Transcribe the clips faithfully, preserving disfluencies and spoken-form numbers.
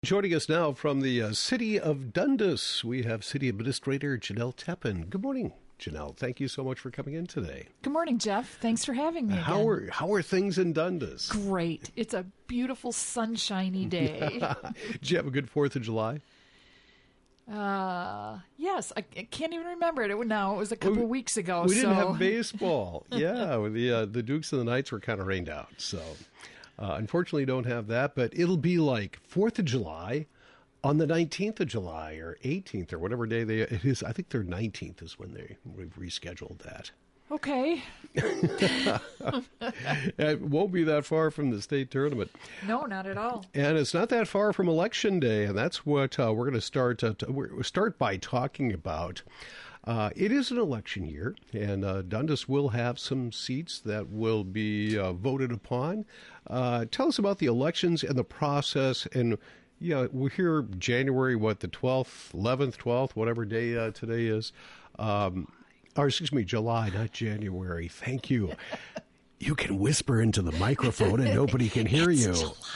Joining us now from the uh, city of Dundas, we have City Administrator Janelle Teppan. Good morning, Janelle. Thank you so much for coming in today. Good morning, Jeff. Thanks for having me again. How are how are things in Dundas? Great. It's a beautiful, sunshiny day. Did you have a good fourth of July? Uh, yes. I, I can't even remember it now. It was a couple we, of weeks ago. We so. didn't have baseball. Yeah, the uh, the Dukes and the Knights were kind of rained out, so... Uh, unfortunately, don't have that, but it'll be like fourth of July on the nineteenth of July or eighteenth or whatever day they it is. I think their nineteenth is when they we've rescheduled that. Okay. It won't be that far from the state tournament. No, not at all. And it's not that far from Election Day, and that's what uh, we're going to start uh, to, we're, start by talking about. Uh, it is an election year, and uh, Dundas will have some seats that will be uh, voted upon. Uh, tell us about the elections and the process. And yeah, we're here January, what, the twelfth, eleventh, twelfth, whatever day uh, today is. Um, or excuse me, July, not January. Thank you. You can whisper into the microphone and nobody can hear you.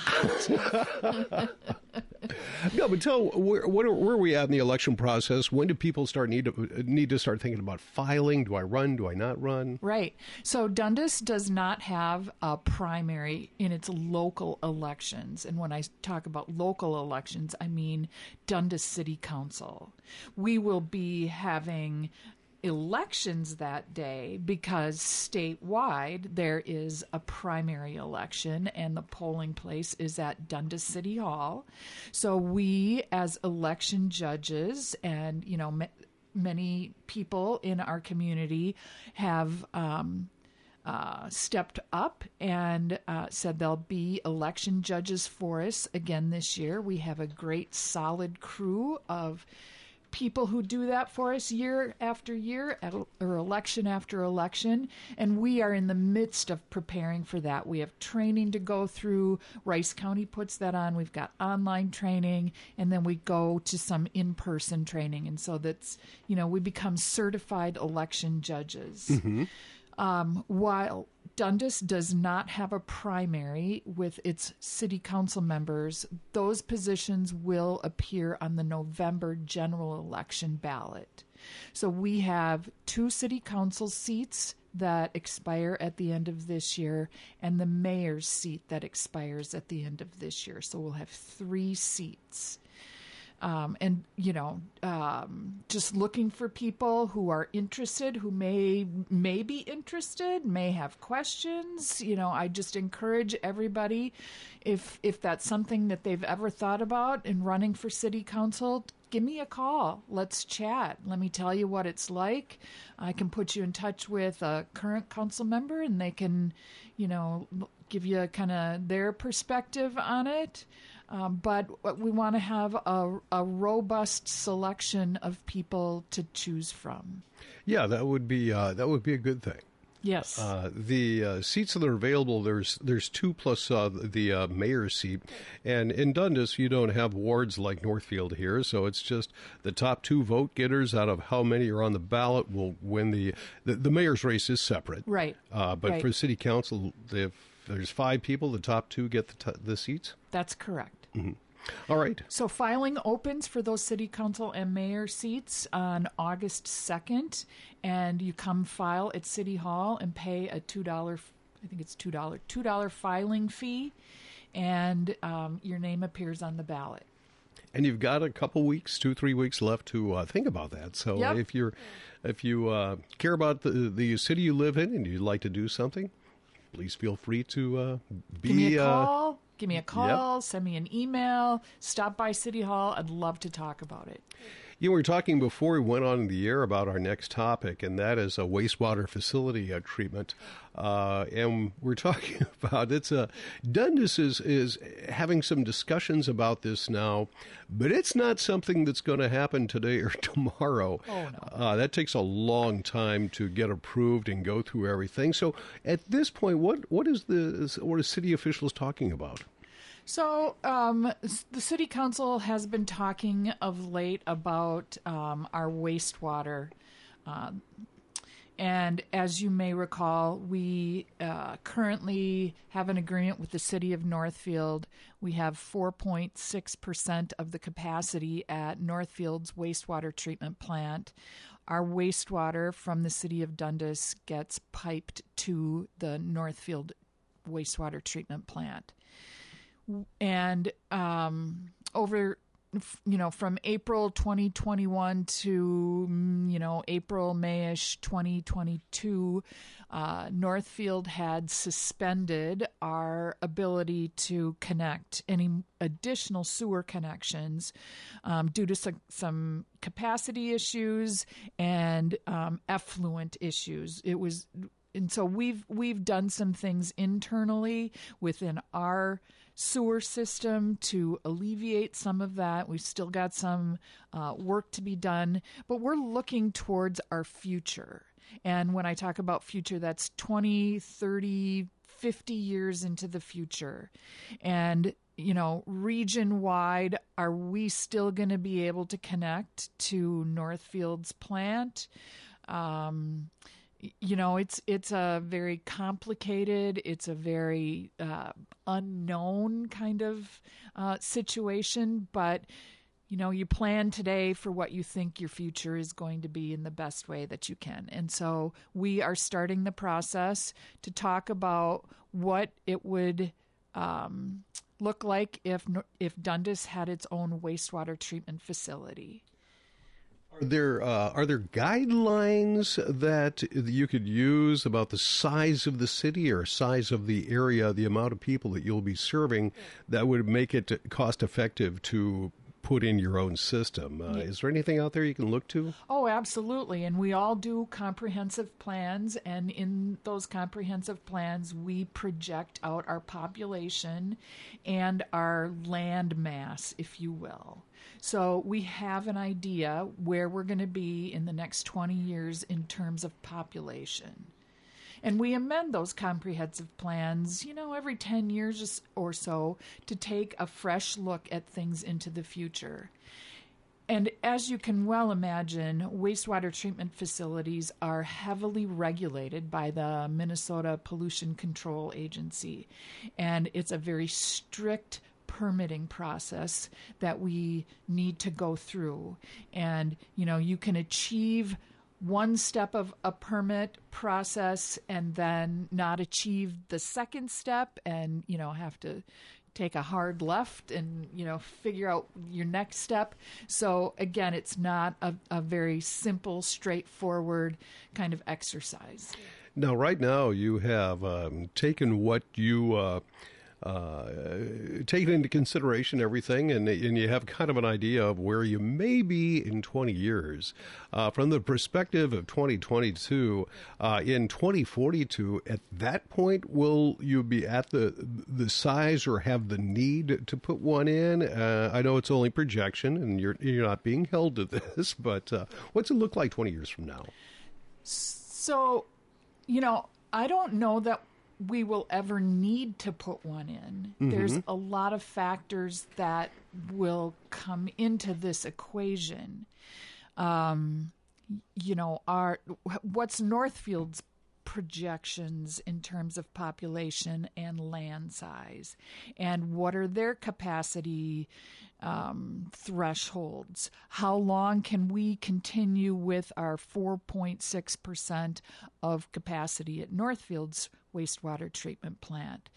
No, but tell where, where where are we at in the election process? When do people start need to need to start thinking about filing? Do I run? Do I not run? Right. So Dundas does not have a primary in its local elections, and when I talk about local elections, I mean Dundas City Council. We will be having elections that day because statewide there is a primary election and the polling place is at Dundas City Hall. So we as election judges and, you know, ma- many people in our community have um, uh, stepped up and uh, said there'll be election judges for us again this year. We have a great solid crew of people who do that for us year after year or election after election, and we are in the midst of preparing for that. We have training to go through. Rice County puts that on. We've got online training, and then we go to some in-person training, and so that's, you know, we become certified election judges. Mm-hmm. Um, while Dundas does not have a primary with its city council members, those positions will appear on the November general election ballot. So we have two city council seats that expire at the end of this year and the mayor's seat that expires at the end of this year. So we'll have three seats. Um, and, you know, um, just looking for people who are interested, who may may be interested, may have questions. You know, I just encourage everybody, if if that's something that they've ever thought about in running for city council, give me a call. Let's chat. Let me tell you what it's like. I can put you in touch with a current council member and they can, you know, give you kind of their perspective on it. Um, but we want to have a, a robust selection of people to choose from. Yeah, that would be uh, that would be a good thing. Yes. Uh, the uh, seats that are available, there's there's two plus uh, the uh, mayor's seat. And in Dundas, you don't have wards like Northfield here, so it's just the top two vote getters out of how many are on the ballot will win the... The, the mayor's race is separate. Right. Uh, but right. for city council, if there's five people, the top two get the, t- the seats? That's correct. Mm-hmm. All right. So filing opens for those city council and mayor seats on August second, and you come file at City Hall and pay a two dollars, I think it's two dollars, two dollars filing fee, and um, your name appears on the ballot. And you've got a couple weeks, two, three weeks left to uh, think about that. So yep. if you're, if you uh, care about the the city you live in and you'd like to do something, please feel free to uh, be. Give me a uh, call. Give me a call, yep. Send me an email, stop by City Hall. I'd love to talk about it. You know, we were talking before we went on the air about our next topic, and that is a wastewater facility uh, treatment. Uh, and we're talking about, it's a, Dundas is, is having some discussions about this now, but it's not something that's going to happen today or tomorrow. Oh, no. Uh, that takes a long time to get approved and go through everything. So at this point, what, what is the, what are city officials talking about? So um, the city council has been talking of late about um, our wastewater. Uh, And as you may recall, we uh, currently have an agreement with the city of Northfield. We have four point six percent of the capacity at Northfield's wastewater treatment plant. Our wastewater from the city of Dundas gets piped to the Northfield wastewater treatment plant. And um, over you know, from April twenty twenty-one to, you know, April, May-ish twenty twenty-two, uh, Northfield had suspended our ability to connect any additional sewer connections um, due to some, some capacity issues and um, effluent issues. It was, and so we've we've done some things internally within our sewer system to alleviate some of that. We've still got some uh, work to be done, but we're looking towards our future. And when I talk about future, that's twenty, thirty, fifty years into the future. And, you know, region-wide, are we still going to be able to connect to Northfield's plant? Um You know, it's it's a very complicated, it's a very uh, unknown kind of uh, situation, but, you know, you plan today for what you think your future is going to be in the best way that you can. And so we are starting the process to talk about what it would um, look like if if Dundas had its own wastewater treatment facility. Are there uh, are there guidelines that you could use about the size of the city or size of the area, the amount of people that you'll be serving, that would make it cost effective to put in your own system? Uh, is there anything out there you can look to? Oh, absolutely. And we all do comprehensive plans. And in those comprehensive plans, we project out our population and our land mass, if you will. So we have an idea where we're going to be in the next twenty years in terms of population. And we amend those comprehensive plans, you know, every ten years or so to take a fresh look at things into the future. And as you can well imagine, wastewater treatment facilities are heavily regulated by the Minnesota Pollution Control Agency. And it's a very strict permitting process that we need to go through. And, you know, you can achieve one step of a permit process and then not achieve the second step and, you know, have to take a hard left and, you know, figure out your next step. So again, it's not a, a very simple, straightforward kind of exercise. Now, right now, you have um, taken what you uh, uh, taken into consideration everything, and and you have kind of an idea of where you may be in twenty years. Uh, from the perspective of twenty twenty-two, uh, in twenty forty-two, at that point, will you be at the the size or have the need to put one in? Uh, I know it's only projection, and you're you're not being held to this, but uh, what's it look like twenty years from now? So, you know, I don't know that we will ever need to put one in. Mm-hmm. There's a lot of factors that will come into this equation. Um, you know, our what's Northfield's projections in terms of population and land size, and what are their capacity um, thresholds? How long can we continue with our four point six percent of capacity at Northfield's wastewater treatment plant?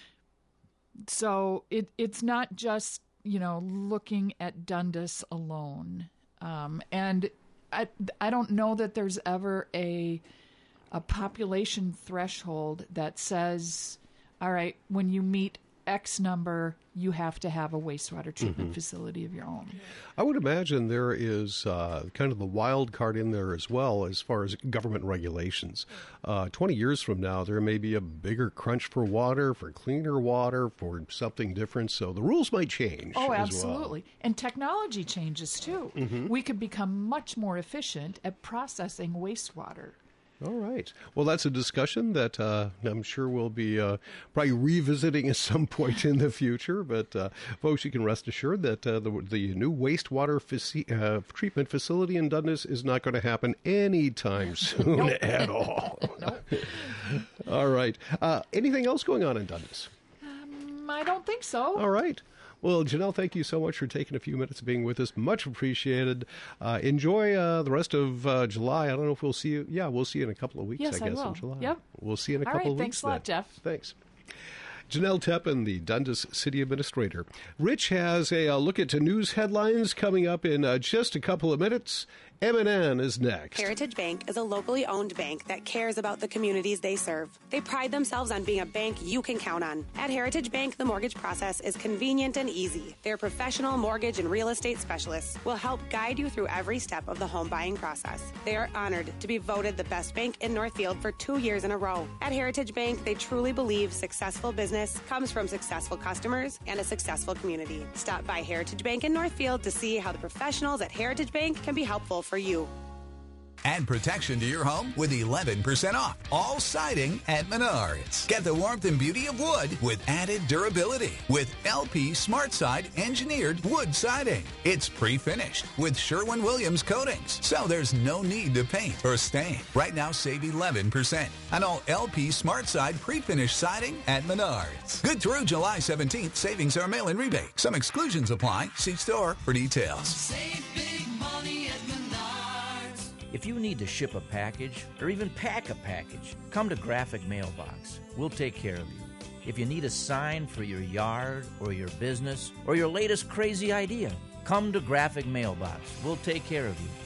So it it's not just, you know, looking at Dundas alone. Um, and I, I don't know that there's ever a a population threshold that says, all right, when you meet X number, you have to have a wastewater treatment mm-hmm. facility of your own. I would imagine there is uh, kind of the wild card in there as well as far as government regulations. Uh, twenty years from now, there may be a bigger crunch for water, for cleaner water, for something different. So the rules might change. Oh, as absolutely. Well. And technology changes too. Mm-hmm. We could become much more efficient at processing wastewater. All right. Well, that's a discussion that uh, I'm sure we'll be uh, probably revisiting at some point in the future. But, uh, folks, you can rest assured that uh, the, the new wastewater faci- uh, treatment facility in Dundas is not going to happen anytime soon Nope. at all. Nope. All right. Uh, anything else going on in Dundas? Um, I don't think so. All right. Well, Janelle, thank you so much for taking a few minutes being with us. Much appreciated. Uh, enjoy uh, the rest of uh, July. I don't know if we'll see you. Yeah, we'll see you in a couple of weeks, Yes, I I guess, will. in July. Yep. We'll see you in a All couple right, of thanks weeks. a lot, then. Jeff. Thanks. Janelle Teppen, the Dundas City Administrator. Rich has a uh, look at news headlines coming up in uh, just a couple of minutes. M and N is next. Heritage Bank is a locally owned bank that cares about the communities they serve. They pride themselves on being a bank you can count on. At Heritage Bank, the mortgage process is convenient and easy. Their professional mortgage and real estate specialists will help guide you through every step of the home buying process. They are honored to be voted the best bank in Northfield for two years in a row. At Heritage Bank, they truly believe successful business comes from successful customers and a successful community. Stop by Heritage Bank in Northfield to see how the professionals at Heritage Bank can be helpful for you. Add protection to your home with eleven percent off all siding at Menards. Get the warmth and beauty of wood with added durability with L P SmartSide engineered wood siding. It's pre-finished with Sherwin-Williams coatings, so there's no need to paint or stain. Right now, save eleven percent on all L P SmartSide pre-finished siding at Menards. Good through July seventeenth. Savings are mail-in rebate. Some exclusions apply. See store for details. Save big money at Menards. If you need to ship a package or even pack a package, come to Graphic Mailbox. We'll take care of you. If you need a sign for your yard or your business or your latest crazy idea, come to Graphic Mailbox. We'll take care of you.